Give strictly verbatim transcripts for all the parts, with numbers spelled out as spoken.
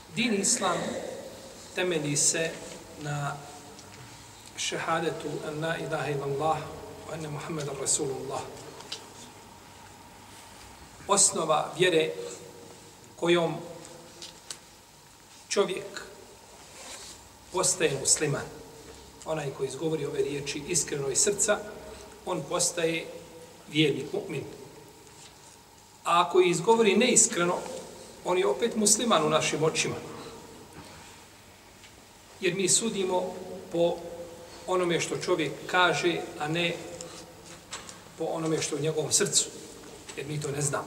Din islam temelji se na šehadetu an la ilaha illallah wa anna Muhammedan Rasulullah. Osnova vjere kojom čovjek postaje musliman, onaj koji izgovori ove riječi iskreno iz srca, on postaje vjernik, mu'min. A ako izgovori neiskreno, on je opet musliman u našim očima. Jer mi sudimo po onome što čovjek kaže, a ne po onome što je u njegovom srcu. Jer mi to ne znamo.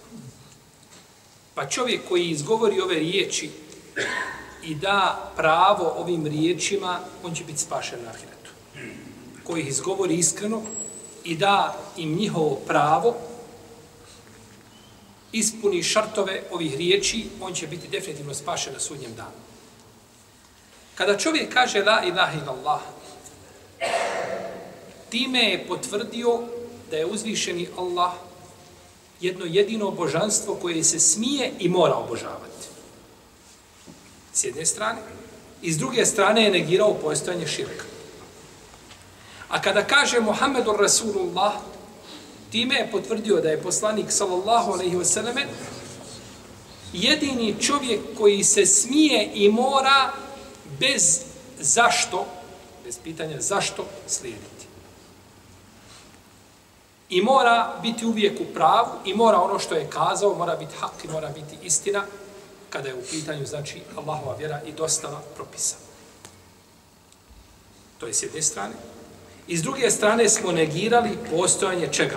Pa čovjek koji izgovori ove riječi i da pravo ovim riječima, on će biti spašen na ahiretu. Koji ih izgovori iskreno i da im njihovo pravo, ispuni šartove ovih riječi, on će biti definitivno spašen na sudnjem danu. Kada čovjek kaže la ilaha illallah, time je potvrdio da je uzvišeni Allah jedno jedino božanstvo koje se smije i mora obožavati. S jedne strane. I s druge strane je negirao postojanje širka. A kada kaže Muhammedur Rasulullah, time je potvrdio da je poslanik sallallahu alejhi ve selleme jedini čovjek koji se smije i mora bez zašto, bez pitanja zašto slijediti. I mora biti uvijek u pravu i mora ono što je kazao, mora biti hak i mora biti istina kada je u pitanju, znači, Allahova vjera i dostava propisa. To je s jedne strane. I s druge strane smo negirali postojanje čega?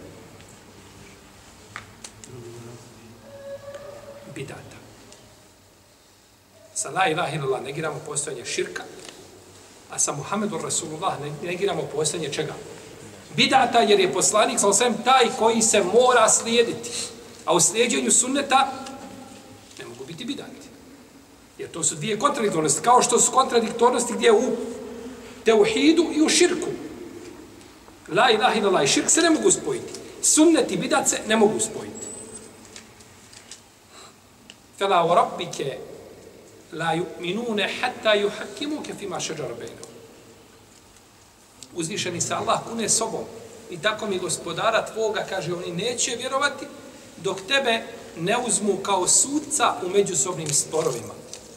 Bidata. Sa la ilaha illallah negiramo postojanje širka, a sa Muhammedur Rasulullah negiramo postojanje čega? Bidata, jer je poslanik sallallahu alejhi ve sellem taj koji se mora slijediti. A u slijeđenju sunneta ne mogu biti bidati. Jer to su dvije kontradiktornosti, kao što su kontradiktornosti gdje u teuhidu i u širku. La ilaha illallah i širk se ne mogu spojiti. Sunnet i bidat se ne mogu spojiti. Fela u rabbike la yu'minune hatta yuhakkimuke fima šeđara bejnahum. Uzvišeni se Allah kune sobom i tako mi gospodara tvoga, kaže, oni neće vjerovati dok tebe ne uzmu kao sudca u međusobnim sporovima.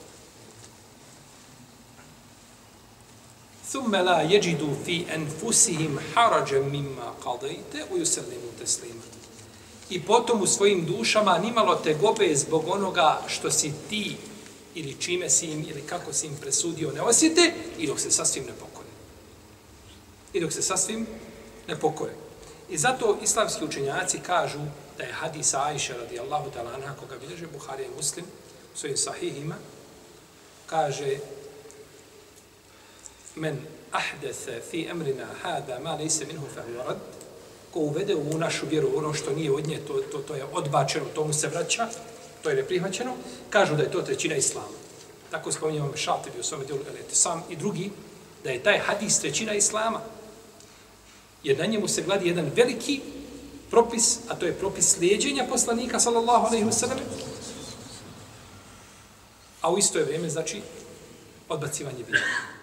Thumme la jeđidu fi enfusihim harađem mimma qadajte u yusallimu teslima. I potom u svojim dušama nimalo tegobe zbog onoga što si ti ili čime si im ili kako si im presudio ne osjete i dok se sasvim ne pokore. I dok se sasvim ne pokore. I zato islamski učenjaci kažu da je hadis Ajše radijallahu ta'ala anha, koga bilježe Buharija i Muslim u svojim sahihima, kaže men ahdese fi emrina hada ma lejse minhu fahuwa rad, ko uvede u našu vjeru ono što nije od nje, to, to, to je odbačeno, tomu se vraća, to je neprihvaćeno, kažu da je to trećina islama. Tako spominjamo Šatibi u svome djelu Sam i drugi, da je taj hadis trećina islama. Jer na njemu se gladi jedan veliki propis, a to je propis slijeđenja poslanika, sallallahu alejhi ve sellem, a u isto je vrijeme, znači, odbacivanje bidata.